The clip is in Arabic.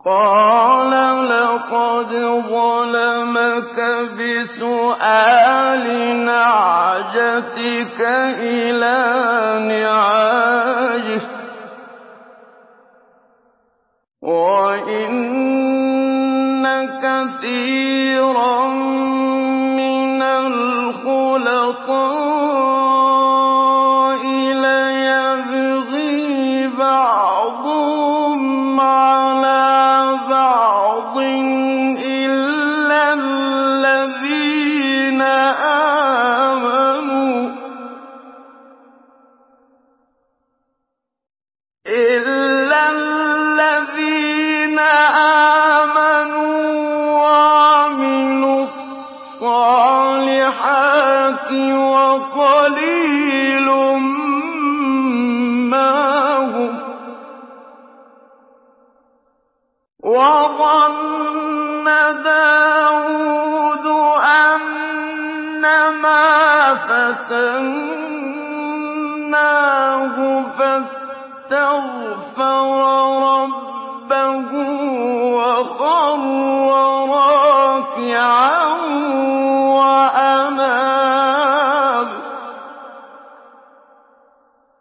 قَالَ لَقَدْ ظَلَمَكَ بِسُؤَالِ نَعْجَتِكَ إِلَىٰ نِعَاجِهِ ۖ وَإِنَّ كَثِيرًا مِّنَ الْخُلَطَاءِ لَيَبْغِي بَعْضُهُمْ عَلَىٰ بَعْضٍ إِلَّا الَّذِينَ آمَنُوا وَعَمِلُوا الصَّالِحَاتِ وَقَلِيلٌ مَّا هُمْ ۗ وَظَنَّ دَاوُودُ أَنَّمَا فَتَنَّاهُ فَاسْتَغْفَرَ رَبَّهُ وَخَرَّ رَاكِعًا